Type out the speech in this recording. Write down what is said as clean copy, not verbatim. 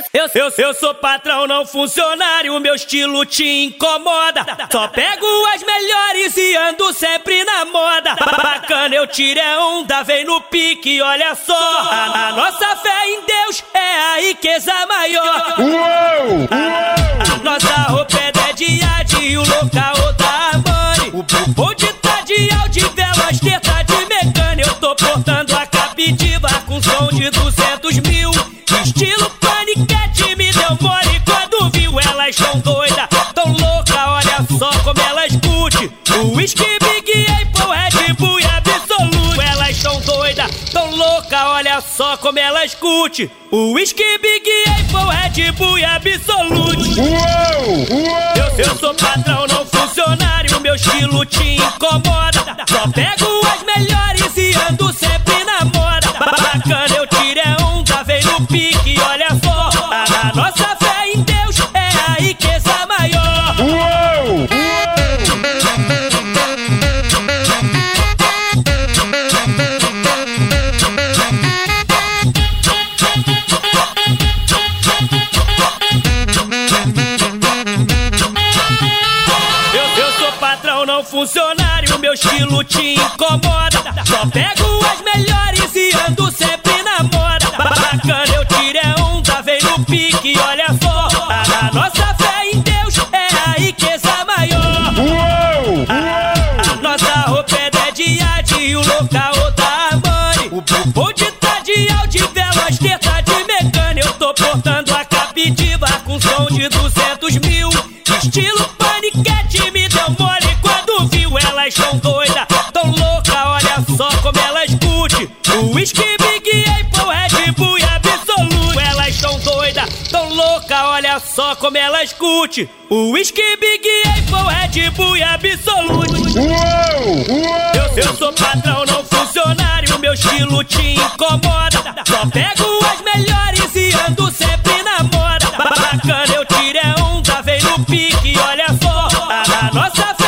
Eu sou patrão, não funcionário, meu estilo te incomoda. Só pego as melhores e ando sempre na moda. Bacana, eu tirei onda, vem no pique, olha só. A nossa fé em Deus é a riqueza maior. A nossa roupa é dediada e o local da mãe. O bonde tá de Aldivela, as tetas de Mecânica. Eu tô portando a captiva com som de 200 mil. Estilo paniquete, me deu mole quando viu. Elas tão doidas, tão louca, olha só como elas curte. O whisky, Big Apple, Red Bull e Absolute. Elas tão doidas, tão louca, olha só como elas curte. O whisky, Big Apple, Red Bull e Absolute. Eu sou patrão, não funcionário, meu estilo te incomoda. Só pego as melhores e ando sempre na moda. Bacana, eu tirei onda, vem no pique, olha só. A nossa fé em Deus é a riqueza maior. Eu sou patrão, não funcionário, meu estilo te incomoda. Só pego as melhores e ando sempre na moda. Bacana, eu tirei onda, vem no pique, olha só. A nossa fé em Deus é a riqueza maior. A nossa roupa é dediada e o local da mãe. O bonde tá de Aldivela, as tetas de Mecânica. Eu tô portando a captiva com som de 200 mil. Estilo paniquete, me deu mole quando viu. Elas tão doidas, tão louca, olha só como elas curte. O whisky, Big Apple, Red Bull e Absolute. Elas tão doidas, tão louca, olha só como elas curte. O whisky, Big Apple, Red Bull e Absolute. Eu sou patrão, não funcionário, meu estilo te incomoda. Só pego as melhores e ando sempre na moda. Bacana, eu tirei onda, vem no pique, olha só. A nossa